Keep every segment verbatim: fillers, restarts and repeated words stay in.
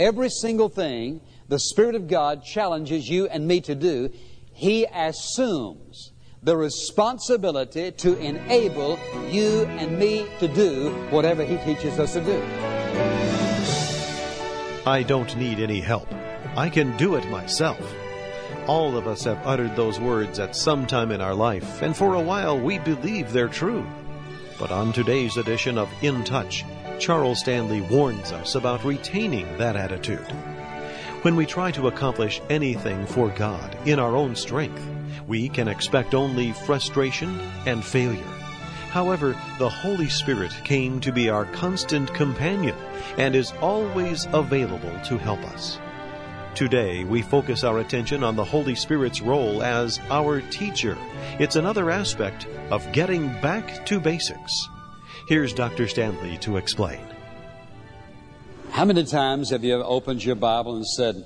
every single thing the Spirit of God challenges you and me to do, He assumes the responsibility to enable you and me to do whatever He teaches us to do. I don't need any help. I can do it myself. All of us have uttered those words at some time in our life, and for a while we believe they're true. But on today's edition of In Touch, Charles Stanley warns us about retaining that attitude. When we try to accomplish anything for God in our own strength, we can expect only frustration and failure. However, the Holy Spirit came to be our constant companion and is always available to help us. Today, we focus our attention on the Holy Spirit's role as our teacher. It's another aspect of getting back to basics. Here's Doctor Stanley to explain. How many times have you ever opened your Bible and said,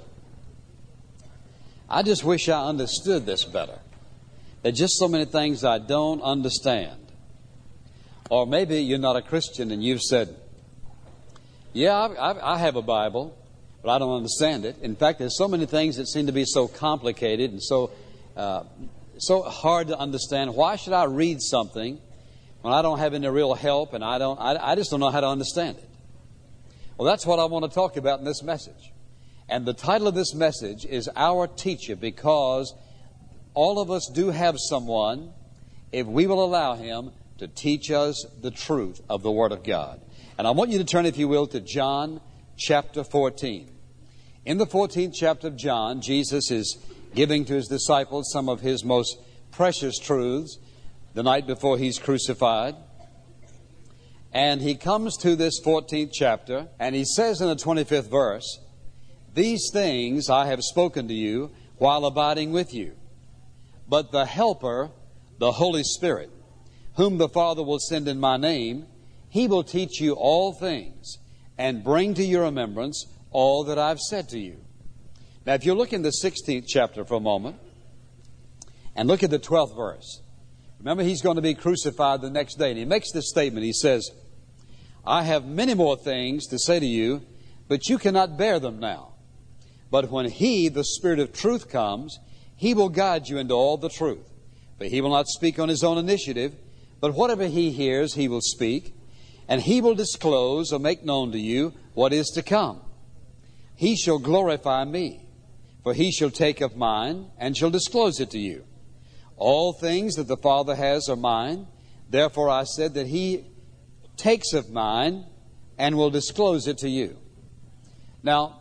I just wish I understood this better. There are just so many things I don't understand. Or maybe you're not a Christian and you've said, yeah, I, I, I have a Bible, but I don't understand it. In fact, there's so many things that seem to be so complicated and so uh, so hard to understand. Why should I read something when I don't have any real help and I don't? I, I just don't know how to understand it. Well, that's what I want to talk about in this message. And the title of this message is Our Teacher, because all of us do have someone, if we will allow Him, to teach us the truth of the Word of God. And I want you to turn, if you will, to John chapter fourteen. In the fourteenth chapter of John, Jesus is giving to His disciples some of His most precious truths the night before He's crucified. And He comes to this fourteenth chapter, and He says in the twenty-fifth verse, these things I have spoken to you while abiding with you. But the Helper, the Holy Spirit, whom the Father will send in my name, He will teach you all things and bring to your remembrance all that I've said to you. Now, if you look in the sixteenth chapter for a moment and look at the twelfth verse, remember He's going to be crucified the next day, and He makes this statement. He says, I have many more things to say to you, but you cannot bear them now. But when He, the Spirit of truth, comes, He will guide you into all the truth. For He will not speak on His own initiative, but whatever He hears, He will speak, and He will disclose or make known to you what is to come. He shall glorify me, for He shall take of mine and shall disclose it to you. All things that the Father has are mine. Therefore I said that He takes of mine and will disclose it to you. Now,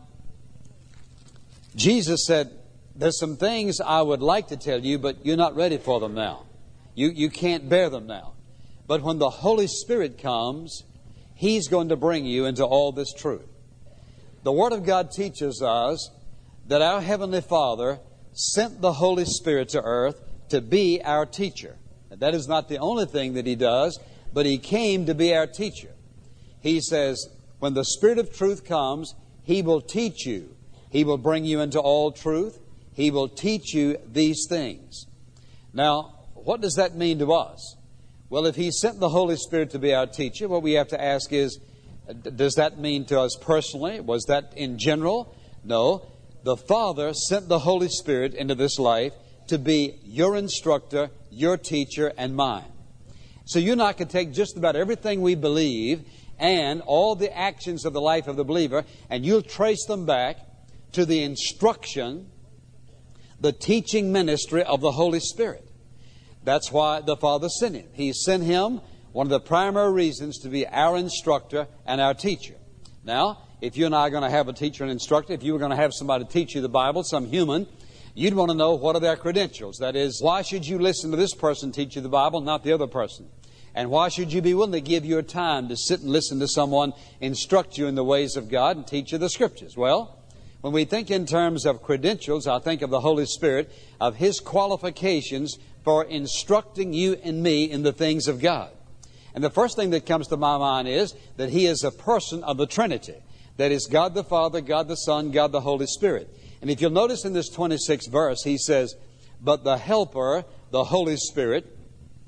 Jesus said, there's some things I would like to tell you, but you're not ready for them now. You, you can't bear them now. But when the Holy Spirit comes, He's going to bring you into all this truth. The Word of God teaches us that our Heavenly Father sent the Holy Spirit to earth to be our teacher. And that is not the only thing that He does, but He came to be our teacher. He says, when the Spirit of truth comes, He will teach you. He will bring you into all truth. He will teach you these things. Now, what does that mean to us? Well, if He sent the Holy Spirit to be our teacher, what we have to ask is, does that mean to us personally? Was that in general? No. The Father sent the Holy Spirit into this life to be your instructor, your teacher, and mine. So you and I can take just about everything we believe and all the actions of the life of the believer, and you'll trace them back to the instruction, the teaching ministry of the Holy Spirit. That's why the Father sent Him. He sent Him, one of the primary reasons, to be our instructor and our teacher. Now, if you and I are going to have a teacher and instructor, if you were going to have somebody teach you the Bible, some human, you'd want to know what are their credentials. That is, why should you listen to this person teach you the Bible, not the other person? And why should you be willing to give your time to sit and listen to someone instruct you in the ways of God and teach you the Scriptures? Well, when we think in terms of credentials, I think of the Holy Spirit, of His qualifications for instructing you and me in the things of God. And the first thing that comes to my mind is that He is a person of the Trinity. That is God the Father, God the Son, God the Holy Spirit. And if you'll notice in this twenty-sixth verse, He says, but the Helper, the Holy Spirit,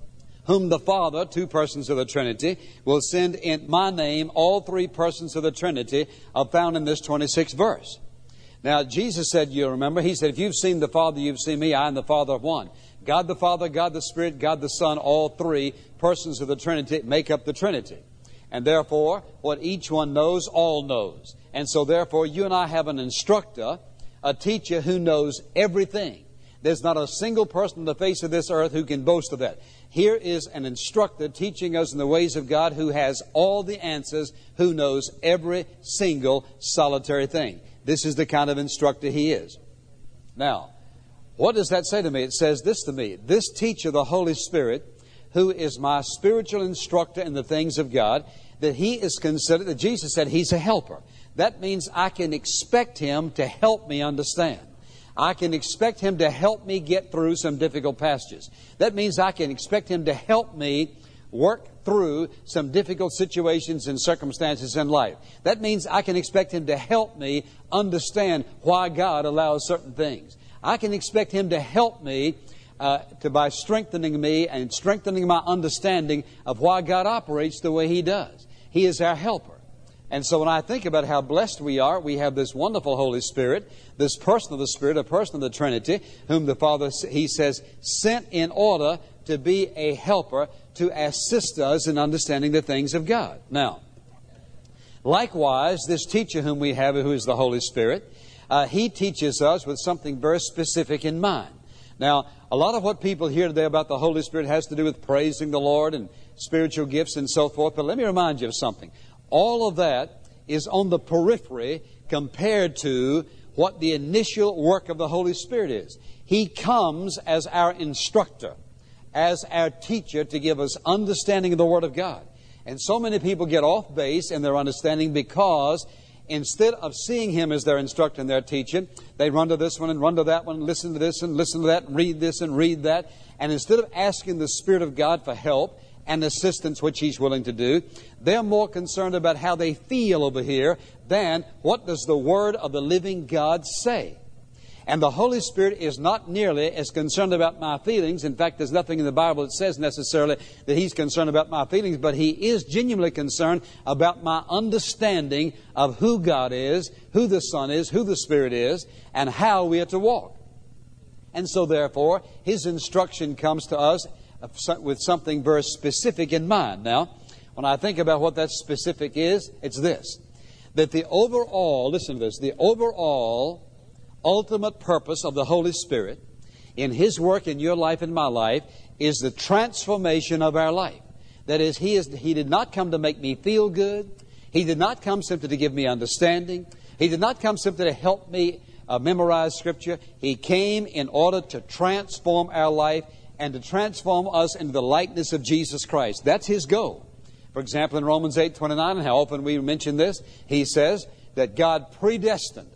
whom the Father, two persons of the Trinity, will send in my name. All three persons of the Trinity are found in this twenty-sixth verse. Now, Jesus said, you remember, He said, if you've seen the Father, you've seen me. I am the Father of one. God the Father, God the Spirit, God the Son, all three persons of the Trinity make up the Trinity. And therefore, what each one knows, all knows. And so therefore, you and I have an instructor, a teacher who knows everything. There's not a single person on the face of this earth who can boast of that. Here is an instructor teaching us in the ways of God who has all the answers, who knows every single solitary thing. This is the kind of instructor He is. Now, what does that say to me? It says this to me. This teacher, the Holy Spirit, who is my spiritual instructor in the things of God, that He is considered, that Jesus said He's a helper. That means I can expect Him to help me understand. I can expect Him to help me get through some difficult passages. That means I can expect Him to help me work through some difficult situations and circumstances in life. That means I can expect Him to help me understand why God allows certain things. I can expect Him to help me uh, to by strengthening me and strengthening my understanding of why God operates the way He does. He is our helper. And so when I think about how blessed we are, we have this wonderful Holy Spirit, this person of the Spirit, a person of the Trinity, whom the Father, He says, sent in order to be a helper to assist us in understanding the things of God. Now, likewise, this teacher whom we have, who is the Holy Spirit, uh, He teaches us with something very specific in mind. Now, a lot of what people hear today about the Holy Spirit has to do with praising the Lord and spiritual gifts and so forth. But let me remind you of something. All of that is on the periphery compared to what the initial work of the Holy Spirit is. He comes as our instructor, as our teacher, to give us understanding of the Word of God. And so many people get off base in their understanding because instead of seeing Him as their instructor and their teacher, they run to this one and run to that one, and listen to this and listen to that, and read this and read that. And instead of asking the Spirit of God for help and assistance, which He's willing to do, they're more concerned about how they feel over here than what does the Word of the living God say. And the Holy Spirit is not nearly as concerned about my feelings. In fact, there's nothing in the Bible that says necessarily that He's concerned about my feelings, but He is genuinely concerned about my understanding of who God is, who the Son is, who the Spirit is, and how we are to walk. And so therefore, His instruction comes to us with something very specific in mind. Now, when I think about what that specific is, it's this. That the overall, listen to this, the overall ultimate purpose of the Holy Spirit in His work in your life and my life is the transformation of our life. That is, He is, He did not come to make me feel good. He did not come simply to give me understanding. He did not come simply to help me uh, memorize Scripture. He came in order to transform our life and to transform us into the likeness of Jesus Christ. That's His goal. For example, in Romans eight twenty-nine, and how often we mention this, He says that God predestined.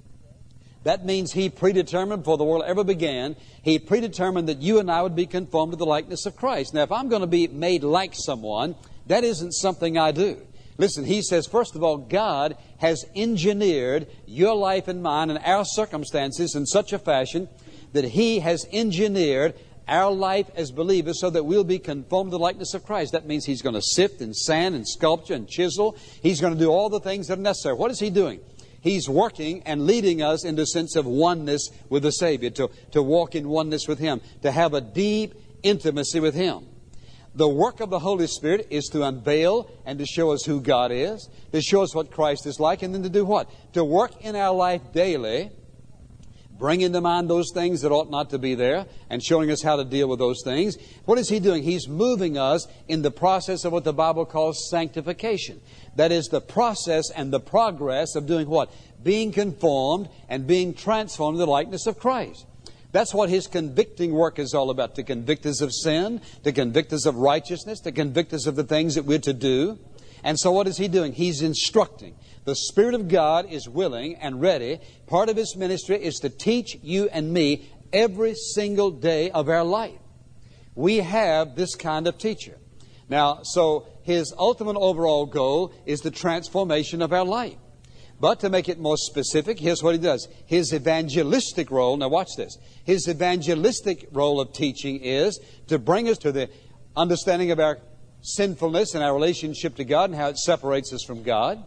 That means He predetermined before the world ever began. He predetermined that you and I would be conformed to the likeness of Christ. Now, if I'm going to be made like someone, that isn't something I do. Listen, He says, first of all, God has engineered your life and mine and our circumstances in such a fashion that He has engineered our life as believers so that we'll be conformed to the likeness of Christ. That means He's going to sift and sand and sculpture and chisel. He's going to do all the things that are necessary. What is He doing? He's working and leading us into a sense of oneness with the Savior, to, to walk in oneness with Him, to have a deep intimacy with Him. The work of the Holy Spirit is to unveil and to show us who God is, to show us what Christ is like, and then to do what? To work in our life daily, bring into mind those things that ought not to be there, and showing us how to deal with those things. What is He doing? He's moving us in the process of what the Bible calls sanctification. That is the process and the progress of doing what? Being conformed and being transformed to the likeness of Christ. That's what His convicting work is all about. To convict us of sin, to convict us of righteousness, to convict us of the things that we're to do. And so what is He doing? He's instructing. The Spirit of God is willing and ready. Part of His ministry is to teach you and me every single day of our life. We have this kind of teacher. Now, so His ultimate overall goal is the transformation of our life. But to make it more specific, here's what He does. His evangelistic role, now watch this. His evangelistic role of teaching is to bring us to the understanding of our sinfulness and our relationship to God and how it separates us from God.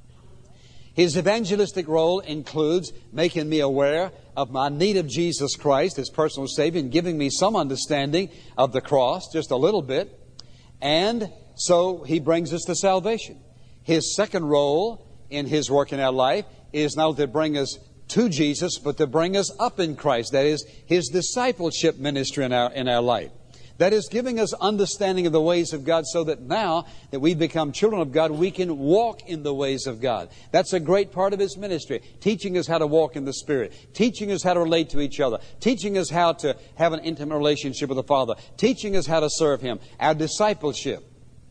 His evangelistic role includes making me aware of my need of Jesus Christ as personal Savior and giving me some understanding of the cross, just a little bit. And so He brings us to salvation. His second role in His work in our life is not to bring us to Jesus, but to bring us up in Christ. That is, His discipleship ministry in our, in our life. That is, giving us understanding of the ways of God so that now that we've become children of God, we can walk in the ways of God. That's a great part of His ministry. Teaching us how to walk in the Spirit. Teaching us how to relate to each other. Teaching us how to have an intimate relationship with the Father. Teaching us how to serve Him. Our discipleship.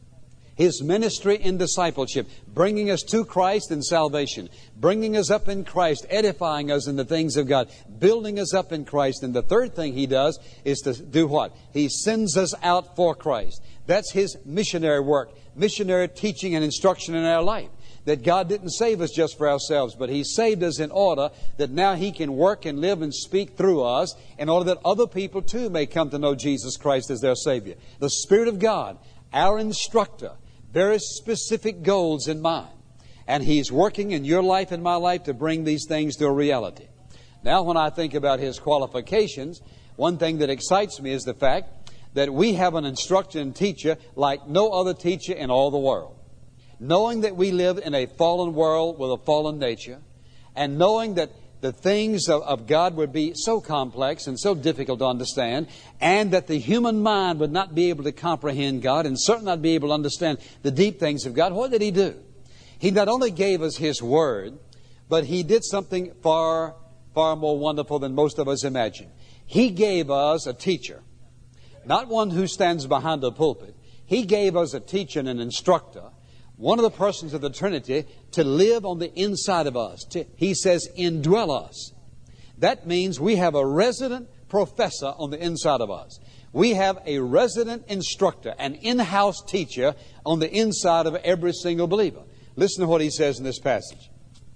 His ministry in discipleship, bringing us to Christ in salvation, bringing us up in Christ, edifying us in the things of God, building us up in Christ. And the third thing He does is to do what? He sends us out for Christ. That's His missionary work, missionary teaching and instruction in our life. That God didn't save us just for ourselves, but He saved us in order that now He can work and live and speak through us in order that other people too may come to know Jesus Christ as their Savior. The Spirit of God, our instructor, very specific goals in mind. And He's working in your life and my life to bring these things to a reality. Now, when I think about His qualifications, one thing that excites me is the fact that we have an instructor and teacher like no other teacher in all the world. Knowing that we live in a fallen world with a fallen nature, and knowing that the things of, of God would be so complex and so difficult to understand, and that the human mind would not be able to comprehend God and certainly not be able to understand the deep things of God, what did He do? He not only gave us His Word, but He did something far, far more wonderful than most of us imagine. He gave us a teacher, not one who stands behind a pulpit. He gave us a teacher and an instructor, one of the persons of the Trinity, to live on the inside of us. To, he says, indwell us. That means we have a resident professor on the inside of us. We have a resident instructor, an in-house teacher on the inside of every single believer. Listen to what he says in this passage.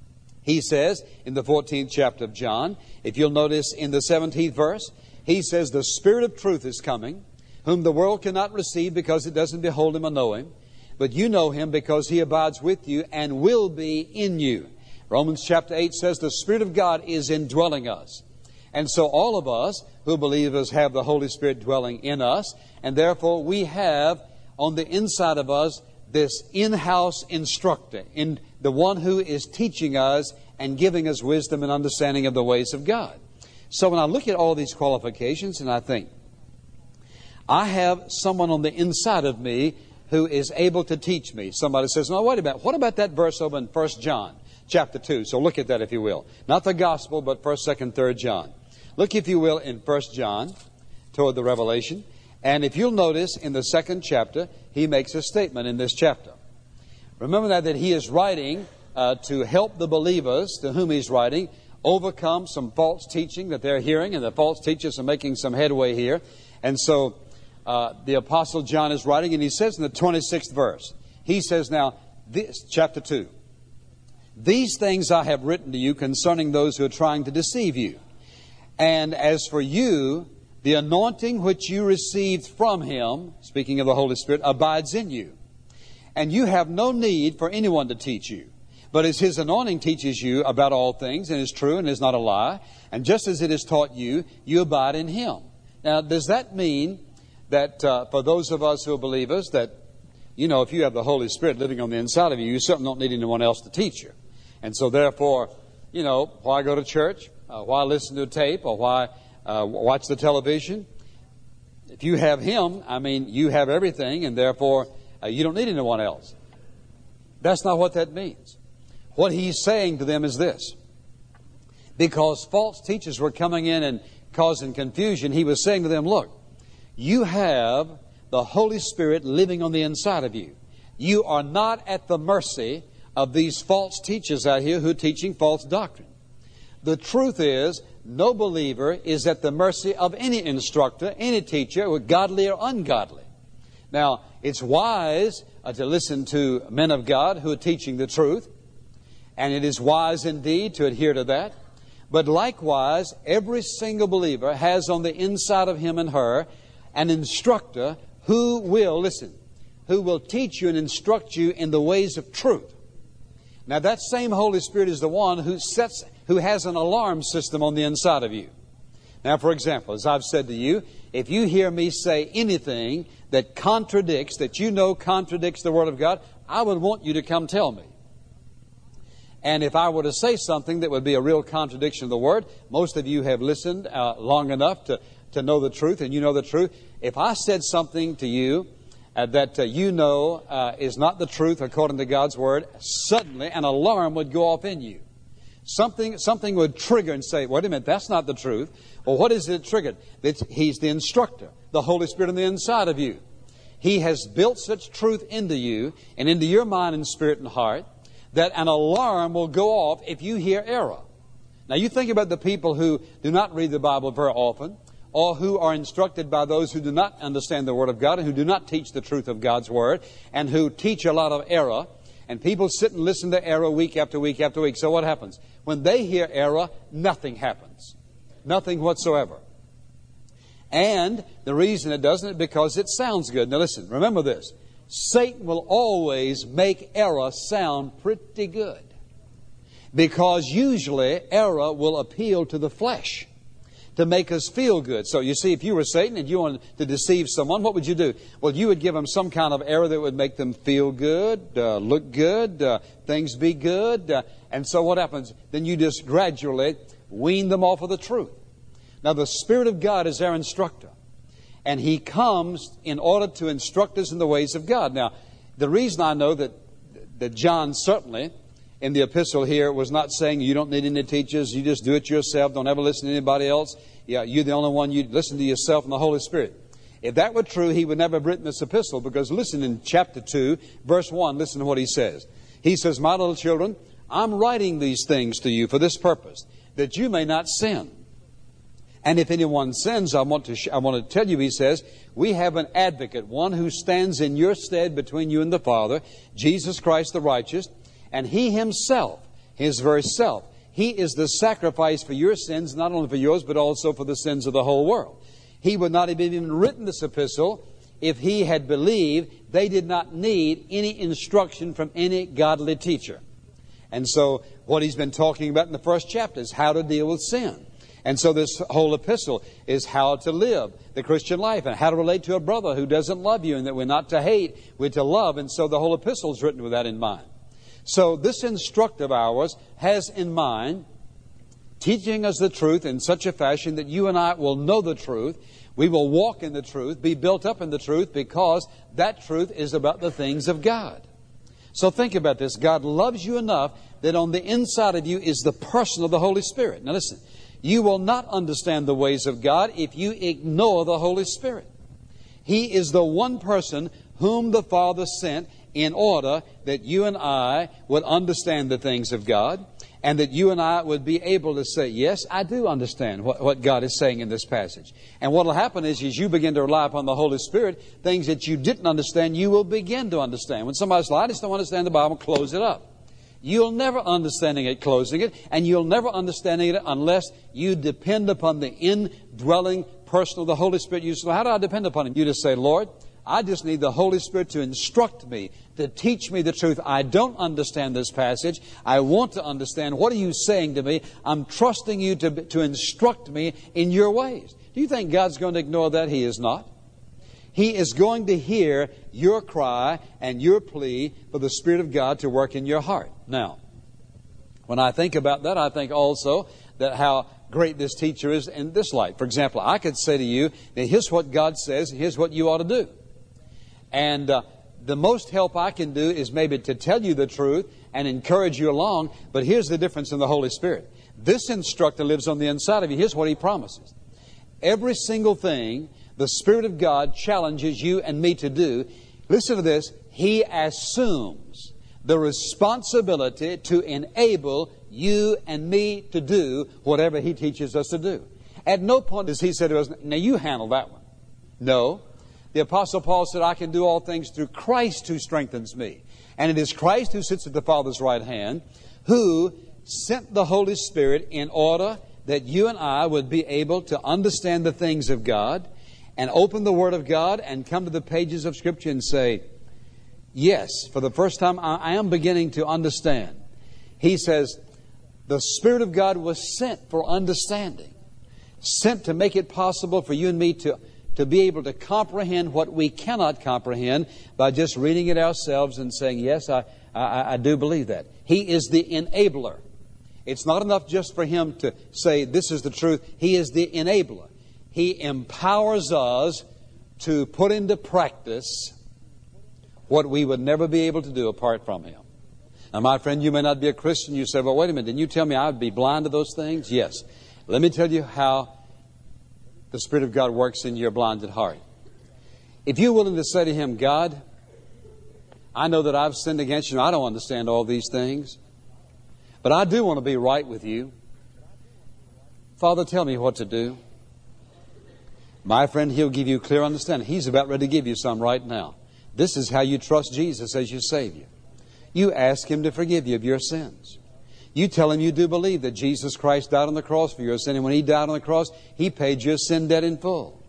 He says in the fourteenth chapter of John, if you'll notice in the seventeenth verse, he says, the Spirit of truth is coming, whom the world cannot receive because it doesn't behold Him or know Him. But you know Him because He abides with you and will be in you. Romans chapter eight says the Spirit of God is indwelling us. And so all of us who believers have the Holy Spirit dwelling in us. And therefore we have on the inside of us this in-house instructor, in the one who is teaching us and giving us wisdom and understanding of the ways of God. So when I look at all these qualifications and I think, I have someone on the inside of me who is able to teach me. Somebody says, no, wait a minute. What about that verse over in First John chapter two? So look at that if you will. Not the gospel, but First, Second, Third John. Look, if you will, in First John toward the Revelation. And if you'll notice in the second chapter, he makes a statement in this chapter. Remember that, that he is writing uh, to help the believers to whom he's writing overcome some false teaching that they're hearing, and the false teachers are making some headway here. And so Uh, the Apostle John is writing, and he says in the twenty-sixth verse, he says now, this, chapter two, these things I have written to you concerning those who are trying to deceive you. And as for you, the anointing which you received from Him, speaking of the Holy Spirit, abides in you. And you have no need for anyone to teach you. But as His anointing teaches you about all things, and is true and is not a lie, and just as it has taught you, you abide in Him. Now, does that mean that uh, for those of us who are believers, that, you know, if you have the Holy Spirit living on the inside of you, you certainly don't need anyone else to teach you. And so therefore, you know, why go to church? Uh, why listen to a tape? Or why uh, watch the television? If you have Him, I mean, you have everything, and therefore uh, you don't need anyone else. That's not what that means. What He's saying to them is this. Because false teachers were coming in and causing confusion, He was saying to them, look, you have the Holy Spirit living on the inside of you. You are not at the mercy of these false teachers out here who are teaching false doctrine. The truth is, no believer is at the mercy of any instructor, any teacher, godly or ungodly. Now, it's wise uh, to listen to men of God who are teaching the truth, and it is wise indeed to adhere to that. But likewise, every single believer has on the inside of him and her an instructor who will, listen, who will teach you and instruct you in the ways of truth. Now that same Holy Spirit is the one who sets, who has an alarm system on the inside of you. Now, for example, as I've said to you, if you hear me say anything that contradicts, that you know contradicts the Word of God, I would want you to come tell me. And if I were to say something that would be a real contradiction of the Word, most of you have listened uh, long enough to, to know the truth, and you know the truth. If I said something to you uh, that uh, you know uh, is not the truth according to God's Word, suddenly an alarm would go off in you. Something, something would trigger and say, wait a minute, that's not the truth. Well, what is it triggered? It's, he's the instructor, the Holy Spirit on the inside of you. He has built such truth into you and into your mind and spirit and heart that an alarm will go off if you hear error. Now, you think about the people who do not read the Bible very often, or who are instructed by those who do not understand the Word of God and who do not teach the truth of God's Word and who teach a lot of error. And people sit and listen to error week after week after week. So what happens? When they hear error, nothing happens. Nothing whatsoever. And the reason it doesn't is because it sounds good. Now listen, remember this. Satan will always make error sound pretty good. Because usually error will appeal to the flesh to make us feel good. So you see, if you were Satan and you wanted to deceive someone, what would you do? Well, you would give them some kind of error that would make them feel good, uh, look good, uh, things be good. Uh, and so what happens? Then you just gradually wean them off of the truth. Now, the Spirit of God is our instructor. And He comes in order to instruct us in the ways of God. Now, the reason I know that, that John certainly in the epistle here was not saying you don't need any teachers, you just do it yourself, don't ever listen to anybody else. Yeah, you're the only one, you listen to yourself and the Holy Spirit. If that were true, he would never have written this epistle, because listen in chapter two, verse one, listen to what he says. He says, my little children, I'm writing these things to you for this purpose, that you may not sin. And if anyone sins, I want to sh- I want to tell you, he says, we have an advocate, one who stands in your stead between you and the Father, Jesus Christ the righteous. And He Himself, His very self, He is the sacrifice for your sins, not only for yours, but also for the sins of the whole world. He would not have even written this epistle if he had believed they did not need any instruction from any godly teacher. And so what he's been talking about in the first chapter is how to deal with sin. And so this whole epistle is how to live the Christian life and how to relate to a brother who doesn't love you, and that we're not to hate, we're to love. And so the whole epistle is written with that in mind. So this instructor of ours has in mind teaching us the truth in such a fashion that you and I will know the truth. We will walk in the truth, be built up in the truth, because that truth is about the things of God. So think about this. God loves you enough that on the inside of you is the person of the Holy Spirit. Now listen, you will not understand the ways of God if you ignore the Holy Spirit. He is the one person whom the Father sent in order that you and I would understand the things of God, and that you and I would be able to say, yes, I do understand what, what God is saying in this passage. And what will happen is, as you begin to rely upon the Holy Spirit, things that you didn't understand, you will begin to understand. When somebody says, I just don't understand the Bible, close it up. You'll never understanding it closing it, and you'll never understanding it unless you depend upon the indwelling person of the Holy Spirit. You say, how do I depend upon Him? You just say, Lord, I just need the Holy Spirit to instruct me, to teach me the truth. I don't understand this passage. I want to understand. What are you saying to me? I'm trusting you to, to instruct me in your ways. Do you think God's going to ignore that? He is not. He is going to hear your cry and your plea for the Spirit of God to work in your heart. Now, when I think about that, I think also that how great this teacher is in this light. For example, I could say to you, that here's what God says, here's what you ought to do. And uh, the most help I can do is maybe to tell you the truth and encourage you along. But here's the difference in the Holy Spirit. This instructor lives on the inside of you. Here's what he promises. Every single thing the Spirit of God challenges you and me to do, listen to this, He assumes the responsibility to enable you and me to do whatever He teaches us to do. At no point does He say to us, now you handle that one. No. The Apostle Paul said, I can do all things through Christ who strengthens me. And it is Christ who sits at the Father's right hand, who sent the Holy Spirit in order that you and I would be able to understand the things of God and open the Word of God and come to the pages of Scripture and say, yes, for the first time I am beginning to understand. He says, the Spirit of God was sent for understanding, sent to make it possible for you and me to, to be able to comprehend what we cannot comprehend by just reading it ourselves and saying, yes, I, I, I do believe that. He is the enabler. It's not enough just for Him to say, this is the truth. He is the enabler. He empowers us to put into practice what we would never be able to do apart from Him. Now, my friend, you may not be a Christian. You say, well, wait a minute. Didn't you tell me I would be blind to those things? Yes. Let me tell you how the Spirit of God works in your blinded heart. If you're willing to say to Him, God, I know that I've sinned against you. I don't understand all these things. But I do want to be right with you. Father, tell me what to do. My friend, He'll give you clear understanding. He's about ready to give you some right now. This is how you trust Jesus as your Savior. You ask Him to forgive you of your sins. You tell Him you do believe that Jesus Christ died on the cross for your sin. And when He died on the cross, He paid your sin debt in full.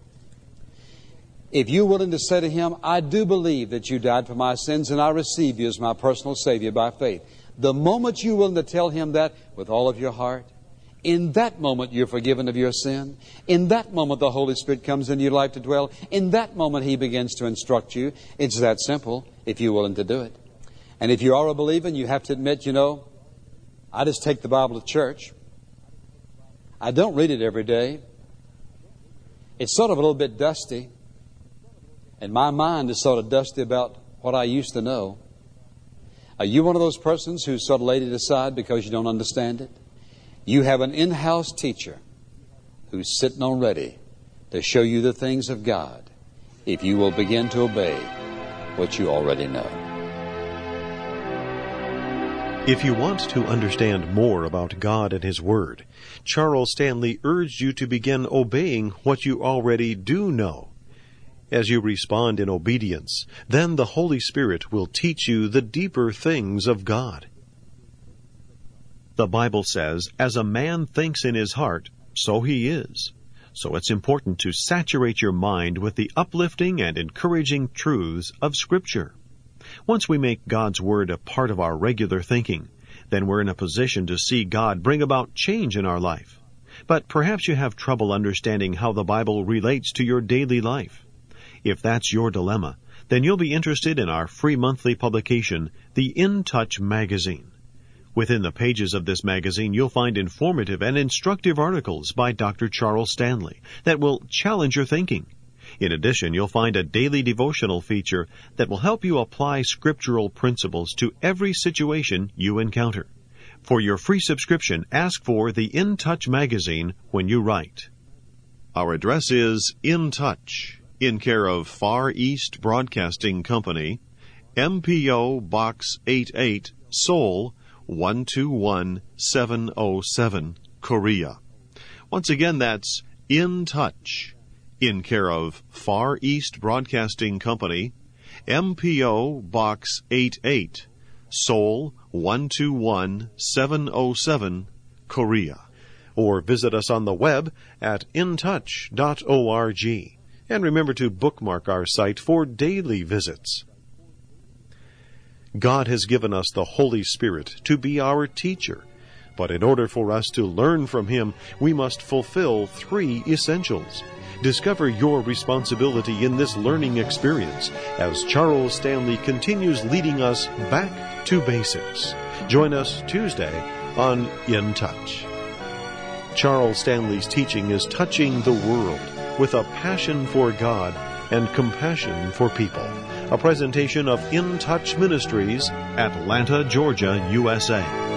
If you're willing to say to Him, I do believe that you died for my sins and I receive you as my personal Savior by faith. The moment you're willing to tell Him that with all of your heart, in that moment you're forgiven of your sin. In that moment the Holy Spirit comes into your life to dwell. In that moment He begins to instruct you. It's that simple if you're willing to do it. And if you are a believer, you have to admit, you know, I just take the Bible to church. I don't read it every day. It's sort of a little bit dusty. And my mind is sort of dusty about what I used to know. Are you one of those persons who sort of laid it aside because you don't understand it? You have an in-house teacher who's sitting on ready to show you the things of God if you will begin to obey what you already know. If you want to understand more about God and His Word, Charles Stanley urged you to begin obeying what you already do know. As you respond in obedience, then the Holy Spirit will teach you the deeper things of God. The Bible says, as a man thinks in his heart, so he is. So it's important to saturate your mind with the uplifting and encouraging truths of Scripture. Once we make God's Word a part of our regular thinking, then we're in a position to see God bring about change in our life. But perhaps you have trouble understanding how the Bible relates to your daily life. If that's your dilemma, then you'll be interested in our free monthly publication, the In Touch magazine. Within the pages of this magazine, you'll find informative and instructive articles by Doctor Charles Stanley that will challenge your thinking. In addition, you'll find a daily devotional feature that will help you apply scriptural principles to every situation you encounter. For your free subscription, ask for the In Touch magazine when you write. Our address is In Touch, in care of Far East Broadcasting Company, M P O Box eighty-eight, Seoul, one two one seven oh seven, Korea. Once again, that's In Touch, in care of Far East Broadcasting Company, M P O Box eighty-eight, Seoul, one two one seven oh seven, Korea. Or visit us on the web at in touch dot org. And remember to bookmark our site for daily visits. God has given us the Holy Spirit to be our teacher. But in order for us to learn from Him, we must fulfill three essentials. Discover your responsibility in this learning experience as Charles Stanley continues leading us back to basics. Join us Tuesday on In Touch. Charles Stanley's teaching is touching the world with a passion for God and compassion for people. A presentation of In Touch Ministries, Atlanta, Georgia, U S A.